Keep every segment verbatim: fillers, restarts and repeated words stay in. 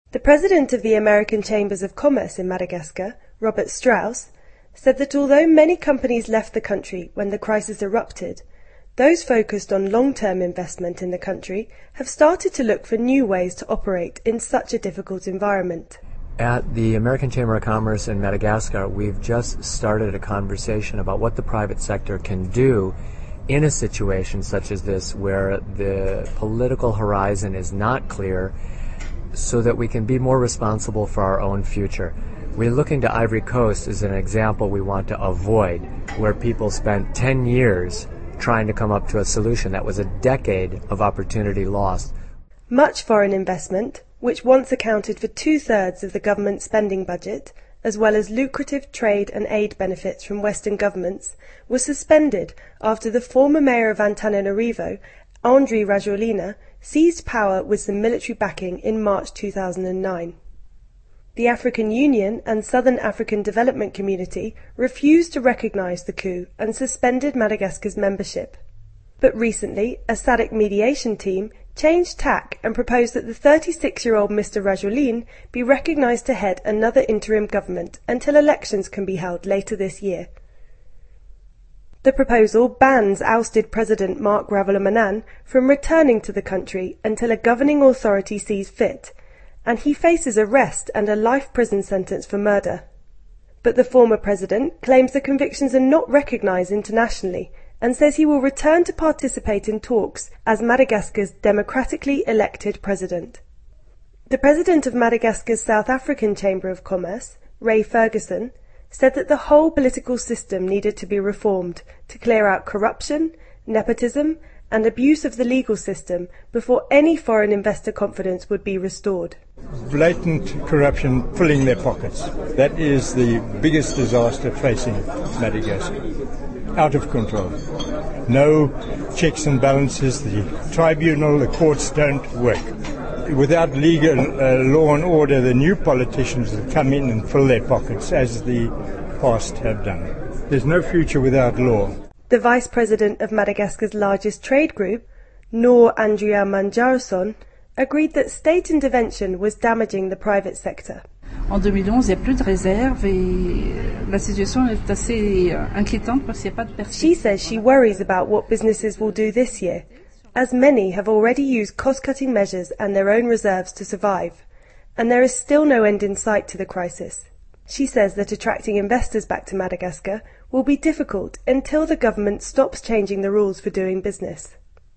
The president of the American Chambers of Commerce in Madagascar, Robert Strauss, said that although many companies left the country when the crisis erupted, those focused on long-term investment in the country have started to look for new ways to operate in such a difficult environment. At the American Chamber of Commerce in Madagascar, we've just started a conversation about what the private sector can do in a situation such as this where the political horizon is not clear, so that we can be more responsible for our own future. We're looking to Ivory Coast as an example we want to avoid, where people spent ten years trying to come up to a solution that was a decade of opportunity lost. Much foreign investment, which once accounted for two-thirds of the government spending budget, as well as lucrative trade and aid benefits from Western governments, was suspended after the former mayor of Antananarivo, Andry Rajoelina, seized power with some military backing in March two thousand nine. The African Union and Southern African Development Community refused to recognise the coup and suspended Madagascar's membership. But recently, a SADC mediation team changed tack and proposed that the thirty-six-year-old Mister Rajoelina be recognised to head another interim government until elections can be held later this year. The proposal bans ousted President Marc Ravalomanana from returning to the country until a governing authority sees fit, and he faces arrest and a life prison sentence for murder. But the former president claims the convictions are not recognised internationally and says he will return to participate in talks as Madagascar's democratically elected president. The president of Madagascar's South African Chamber of Commerce, Ray Ferguson, said that the whole political system needed to be reformed to clear out corruption, nepotism, and abuse of the legal system before any foreign investor confidence would be restored. Blatant corruption filling their pockets. That is the biggest disaster facing Madagascar. Out of control. No checks and balances. The tribunal, the courts don't work. Without legal uh, law and order, the new politicians will come in and fill their pockets, as the past have done. There's no future without law. The vice president of Madagascar's largest trade group, Noor Andrea Manjarson, agreed that state intervention was damaging the private sector. En deux mille onze, il n'y a plus de réserve et la situation est assez inquiétante parce qu'il n'y a pas de personnes. She says she worries about what businesses will do this year, as many have already used cost-cutting measures and their own reserves to survive, and there is still no end in sight to the crisis. She says that attracting investors back to Madagascar will be difficult until the government stops changing the rules for doing business.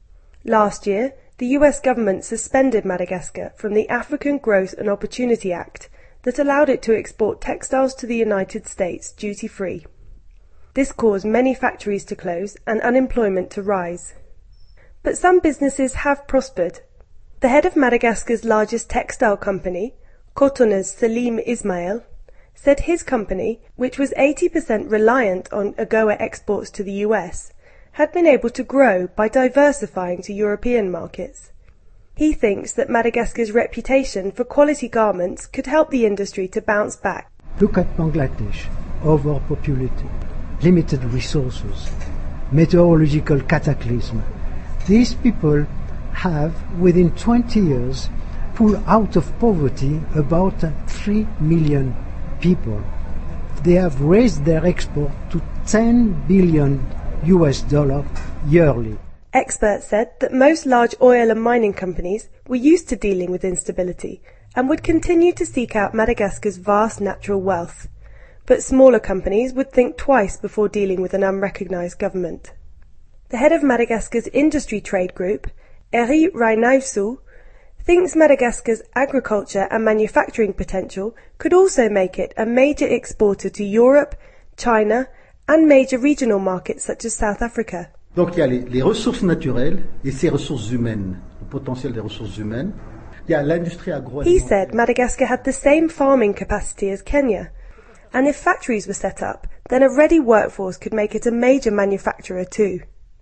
Last year, the U S government suspended Madagascar from the African Growth and Opportunity Act that allowed it to export textiles to the United States duty-free. This caused many factories to close and unemployment to rise. But some businesses have prospered. The head of Madagascar's largest textile company, Cotonna's Salim Ismail, said his company, which was eighty percent reliant on AGOA exports to the U S, had been able to grow by diversifying to European markets. He thinks that Madagascar's reputation for quality garments could help the industry to bounce back. Look at Bangladesh, overpopulated, limited resources, meteorological cataclysm. These people have, within twenty years, pulled out of poverty about three million people. They have raised their export to ten billion U S dollars yearly. Experts said that most large oil and mining companies were used to dealing with instability and would continue to seek out Madagascar's vast natural wealth. But smaller companies would think twice before dealing with an unrecognised government. The head of Madagascar's industry trade group, Eri Rainaivsu, thinks Madagascar's agriculture and manufacturing potential could also make it a major exporter to Europe, China, and major regional markets such as South Africa. Donc il y a les, les ressources naturelles et ces ressources humaines, le potentiel des ressources humaines. Il y a l'industrie agroalimentaire. He said Madagascar had the same farming capacity as Kenya, and if factories were set up, then a ready workforce could make it a major manufacturer too.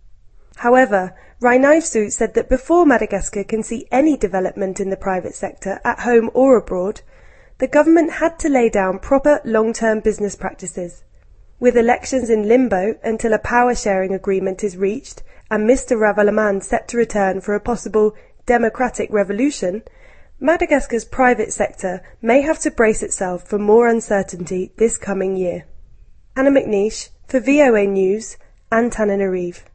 However, Rainaivsu said that before Madagascar can see any development in the private sector, at home or abroad, the government had to lay down proper long-term business practices. With elections in limbo until a power-sharing agreement is reached and Mister Ravalomanana set to return for a possible democratic revolution, Madagascar's private sector may have to brace itself for more uncertainty this coming year. Hannah McNeish for V O A News, Antananarivo.